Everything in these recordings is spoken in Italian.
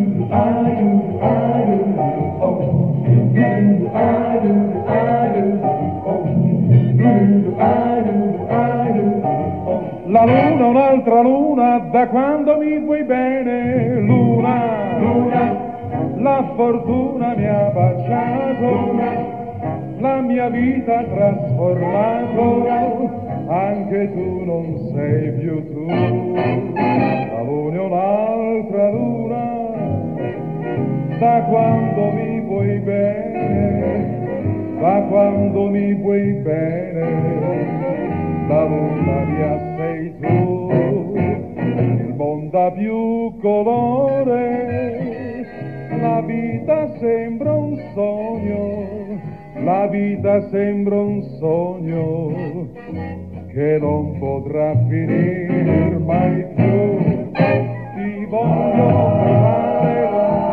La luna, un'altra luna, da quando mi vuoi bene, luna, luna, la fortuna mi ha baciato, luna, la mia vita ha trasformato, anche tu non sei più tu. La luna, un'altra luna, da quando mi vuoi bene, da quando mi vuoi bene, la luna mia sei tu, il mondo ha più colore, la vita sembra un sogno, la vita sembra un sogno che non potrà finire mai più. Ti voglio portare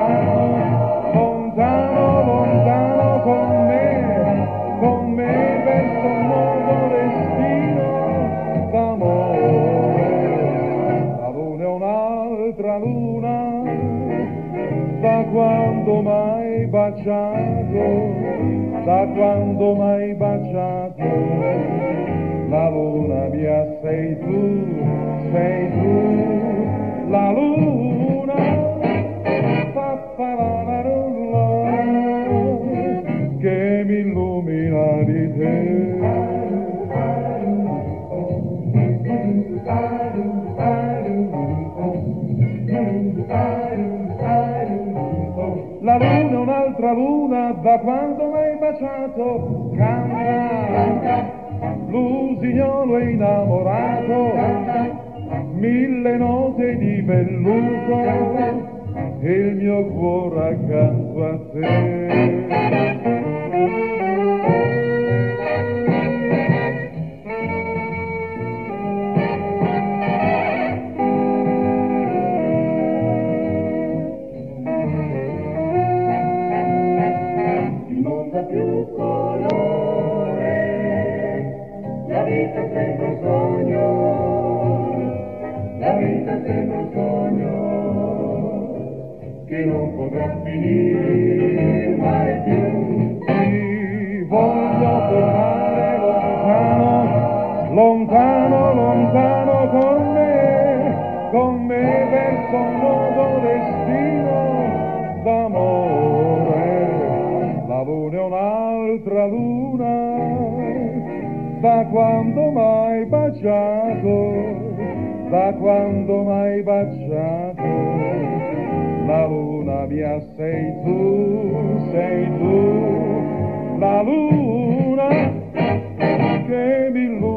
lontano, lontano, lontano con me verso un nuovo destino d'amore. La luna è un'altra luna, da quando m'hai baciato, da quando m'hai baciato, la luna mia sei tu, la luna, che mi illumina di te. La luna, un'altra luna, da quando m'hai baciato, canta, l'usignolo è innamorato, mille note di velluto, e il mio cuore accanto a te. Più colore, la vita sembra un sogno, la vita sembra un sogno che non potrà finire mai più. Ti voglio tornare lontano, lontano, lontano con me verso un nuovo destino d'amore. La luna è un'altra luna, da quando m'hai baciato, da quando m'hai baciato, la luna mia sei tu, la luna che mi illumina.